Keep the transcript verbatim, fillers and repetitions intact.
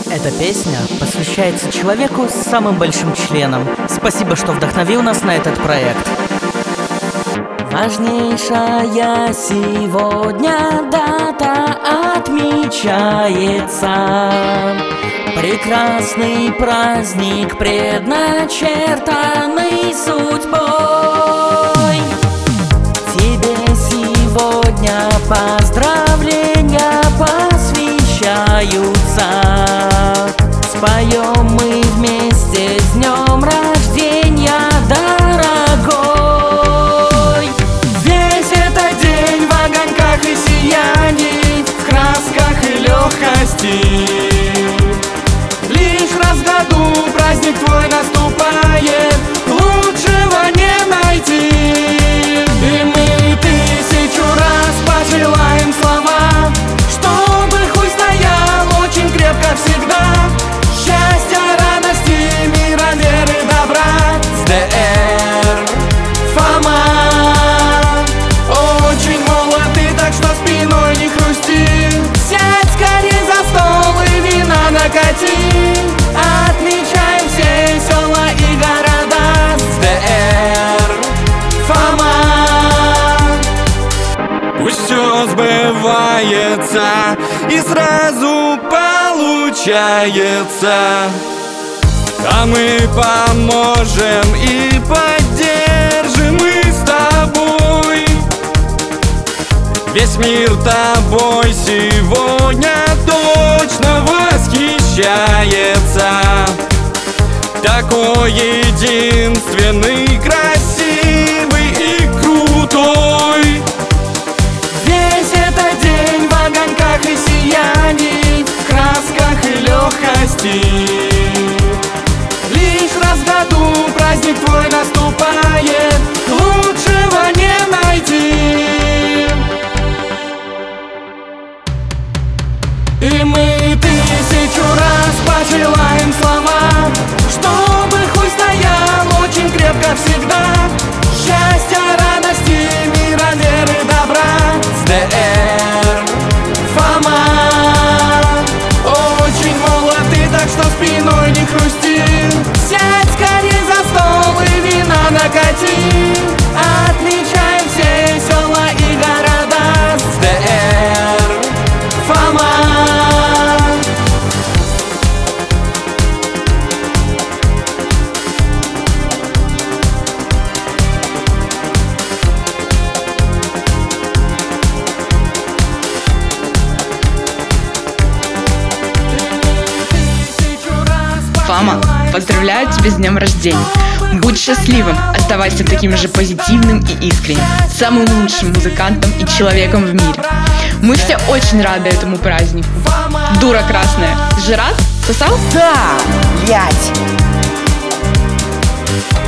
Эта песня посвящается человеку с самым большим членом. Спасибо, что вдохновил нас на этот проект. Важнейшая сегодня дата отмечается. Прекрасный праздник, предначертанный судьбой. Тебе сегодня поздравления посвящаются. Споем мы вместе с днем рождения, дорогой. Весь этот день в огоньках и сиянии, в красках и легкости. Лишь раз в году праздник твой наступает, лучшего не найти. И мы тысячу раз пожелаем слова, чтобы хуй стоял очень крепко всегда. Счастья, радости, мира, веры, добра. С ДР Фома. Очень молод, так что спиной не хрусти. Сядь скорее за стол и вина накати. Отмечаем все села и города. С ДР Фома. Пусть все сбывается и сразу получается, а мы поможем и поддержим мы с тобой. Весь мир тобой сегодня точно восхищается. Такой единственный, красивый и крутой. Весь этот день в огоньках и сиянии, в красках и легкости. Лишь раз в году праздник твой наступает, лучшего не найти. И мы тысячу раз пожелаем слова, чтобы хуй стоял очень крепко всегда. Счастья, радости, мира, веры, добра. С ДР Фома. Очень молод, так что спиной не хрусти. Сядь скорее за стол и вина накати. Отмечаем все села и города. С ДР Фома. Фома, поздравляю тебя с днем рождения. Будь счастливым, оставайся таким же позитивным и искренним, самым лучшим музыкантом и человеком в мире. Мы все очень рады этому празднику. Дура красная, ты же рад? Сосал? Да, блять.